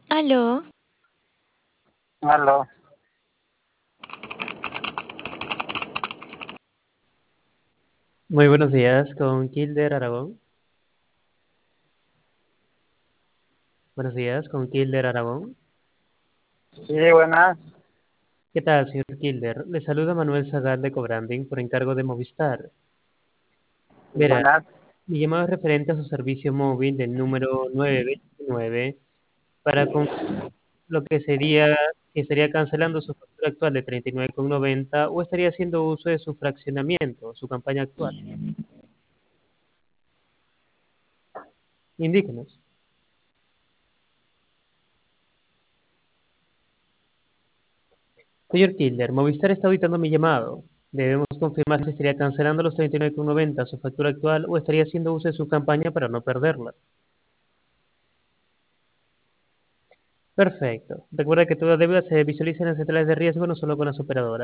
Aló, Aló, Muy buenos días, con Kilder Aragón. Buenos días, con Kilder Aragón. sí, buenas, ¿Qué tal, señor Kilder? Le saluda Manuel Zagal de Cobranding por encargo de Movistar. Verá, buenas. mi llamado es referente a su servicio móvil del número 929 para lo que estaría cancelando su factura actual de 39,90 o estaría haciendo uso de su fraccionamiento, su campaña actual. Indíquenos. Señor Kilder, Movistar está auditando mi llamado. Debemos confirmar si estaría cancelando los 39,90 su factura actual o estaría haciendo uso de su campaña para no perderla. Perfecto. Recuerda que toda deuda se visualiza en las centrales de riesgo, no solo con las operadoras.